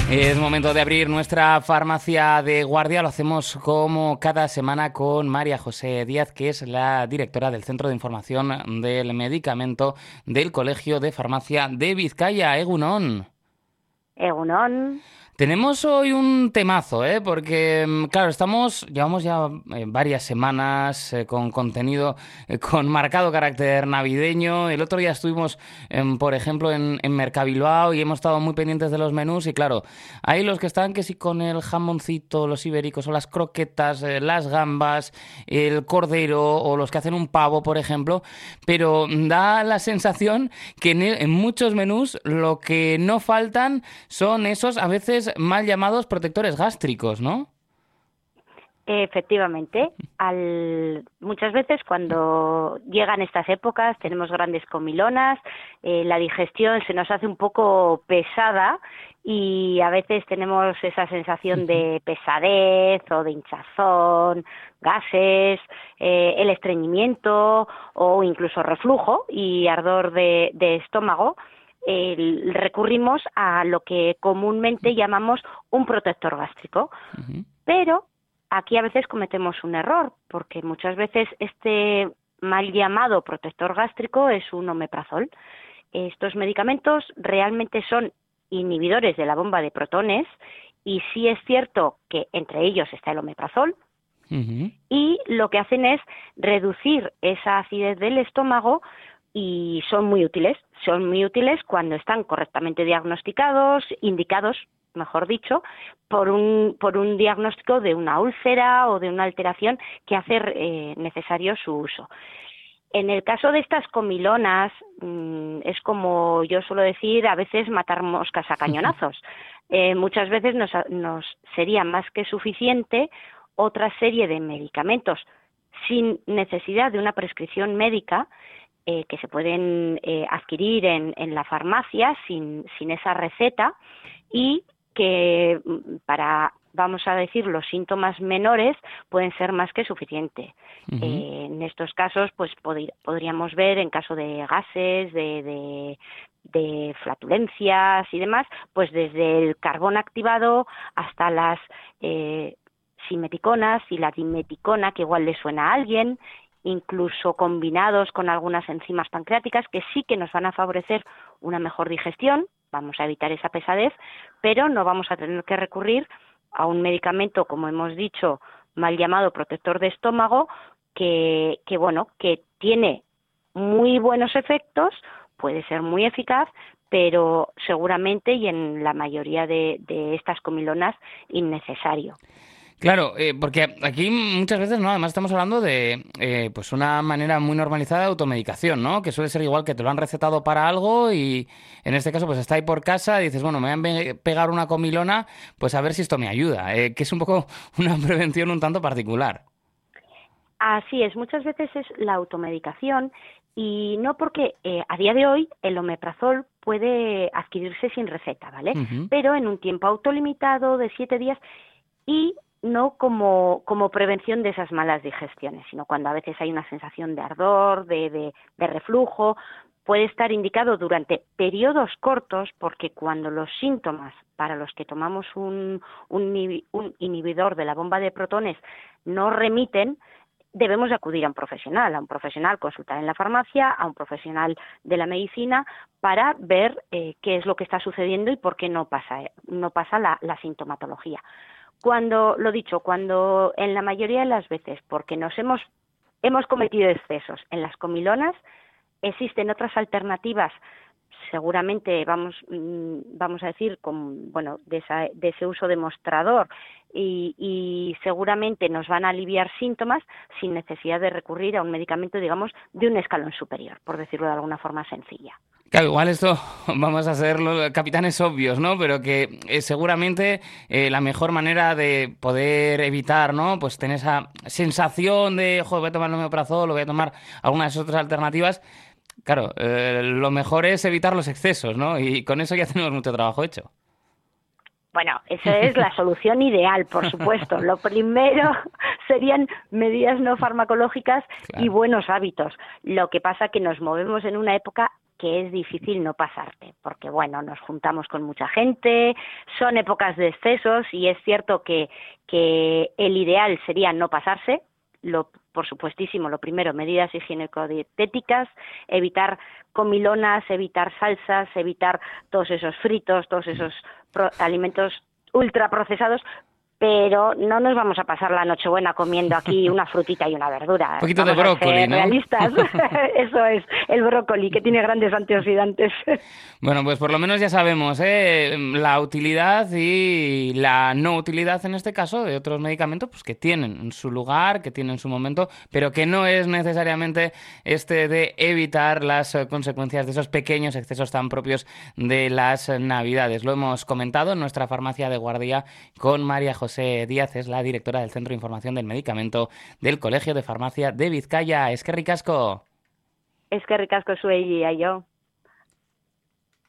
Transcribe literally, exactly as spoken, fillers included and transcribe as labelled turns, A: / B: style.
A: Es momento de abrir nuestra farmacia de guardia. Lo hacemos como cada semana con María José Díaz, que es la directora del Centro de Información del Medicamento del Colegio de Farmacia de Vizcaya. Egunon.
B: Egunon.
A: Tenemos hoy un temazo, ¿eh? Porque, claro, estamos, llevamos ya eh, varias semanas eh, con contenido eh, con marcado carácter navideño. El otro día estuvimos, eh, por ejemplo, en, en Mercabilbao y hemos estado muy pendientes de los menús. Y claro, hay los que están que sí con el jamoncito, los ibéricos o las croquetas, eh, las gambas, el cordero o los que hacen un pavo, por ejemplo. Pero da la sensación que en, en muchos menús lo que no faltan son esos, a veces, mal llamados protectores gástricos, ¿no?
B: Efectivamente, al, muchas veces cuando llegan estas épocas tenemos grandes comilonas, eh, la digestión se nos hace un poco pesada y a veces tenemos esa sensación de pesadez o de hinchazón, gases, eh, el estreñimiento o incluso reflujo y ardor de, de estómago. Eh, recurrimos a lo que comúnmente llamamos un protector gástrico,
A: Uh-huh.
B: pero aquí a veces cometemos un error, porque muchas veces este mal llamado protector gástrico es un omeprazol. Estos medicamentos realmente son inhibidores de la bomba de protones y sí es cierto que entre ellos está el omeprazol,
A: Uh-huh.
B: y lo que hacen es reducir esa acidez del estómago y son muy útiles. Son muy útiles cuando están correctamente diagnosticados, indicados, mejor dicho, por un, por un diagnóstico de una úlcera o de una alteración que hace eh, necesario su uso. En el caso de estas comilonas, mmm, es como yo suelo decir, a veces matar moscas a cañonazos. Eh, muchas veces nos, nos sería más que suficiente otra serie de medicamentos sin necesidad de una prescripción médica, Eh, que se pueden eh, adquirir en, en la farmacia sin, sin esa receta y que para, vamos a decir, los síntomas menores pueden ser más que suficiente.
A: Uh-huh.
B: Eh, en estos casos, pues pod- podríamos ver en caso de gases, de, de, de flatulencias y demás, pues desde el carbón activado hasta las eh, simeticonas y la dimeticona, que igual le suena a alguien, incluso combinados con algunas enzimas pancreáticas que sí que nos van a favorecer una mejor digestión, vamos a evitar esa pesadez, pero no vamos a tener que recurrir a un medicamento, como hemos dicho, mal llamado protector de estómago, que, que bueno, que tiene muy buenos efectos, puede ser muy eficaz, pero seguramente y en la mayoría de, de estas comilonas innecesario.
A: Claro, eh, porque aquí muchas veces, ¿no? Además estamos hablando de eh, pues una manera muy normalizada de automedicación, ¿no? Que suele ser igual que te lo han recetado para algo y en este caso pues está ahí por casa y dices, bueno, me voy a pegar una comilona, pues a ver si esto me ayuda, eh, que es un poco una prevención un tanto particular.
B: Así es, muchas veces es la automedicación y no porque eh, a día de hoy el omeprazol puede adquirirse sin receta, ¿vale?
A: Uh-huh.
B: Pero en un tiempo autolimitado de siete días y no como, como prevención de esas malas digestiones, sino cuando a veces hay una sensación de ardor, de, de, de reflujo, puede estar indicado durante periodos cortos porque cuando los síntomas para los que tomamos un, un, un inhibidor de la bomba de protones no remiten, debemos acudir a un profesional, a un profesional, consultar en la farmacia, a un profesional de la medicina para ver eh, qué es lo que está sucediendo y por qué no pasa, no pasa la, la sintomatología. Cuando, lo dicho, cuando en la mayoría de las veces, porque nos hemos, hemos cometido excesos en las comilonas, existen otras alternativas, seguramente vamos, vamos a decir, con, bueno, de, esa, de ese uso demostrador y, y seguramente nos van a aliviar síntomas sin necesidad de recurrir a un medicamento, digamos, de un escalón superior, por decirlo de alguna forma sencilla.
A: Claro, igual esto vamos a ser los capitanes obvios, ¿no? Pero que eh, seguramente eh, la mejor manera de poder evitar, ¿no? Pues tener esa sensación de, joder, voy a tomar el omeprazol o voy a tomar algunas otras alternativas. Claro, eh, lo mejor es evitar los excesos, ¿no? Y con eso ya tenemos mucho trabajo hecho.
B: Bueno, esa es la solución ideal, por supuesto. Lo primero serían medidas no farmacológicas
A: Claro.
B: y buenos hábitos. Lo que pasa es que nos movemos en una época que es difícil no pasarte, porque bueno, nos juntamos con mucha gente, son épocas de excesos y es cierto que, que el ideal sería no pasarse, lo, por supuestísimo, lo primero, medidas higiénico-dietéticas, evitar comilonas, evitar salsas, evitar todos esos fritos, todos esos pro- alimentos ultraprocesados, pero no nos vamos a pasar la Nochebuena comiendo aquí una frutita y una verdura.
A: Un poquito
B: vamos
A: de brócoli,
B: a ser
A: ¿no?
B: realistas. Eso es, el brócoli, que tiene grandes antioxidantes.
A: Bueno, pues por lo menos ya sabemos, ¿eh? La utilidad y la no utilidad en este caso de otros medicamentos, pues que tienen su lugar, que tienen su momento, pero que no es necesariamente este de evitar las eh, consecuencias de esos pequeños excesos tan propios de las eh, Navidades. Lo hemos comentado en nuestra farmacia de guardia con María José Díaz, es la directora del Centro de Información del Medicamento del Colegio de Farmacia de Vizcaya. Es que ricasco.
B: Es que ricasco zuei y yo.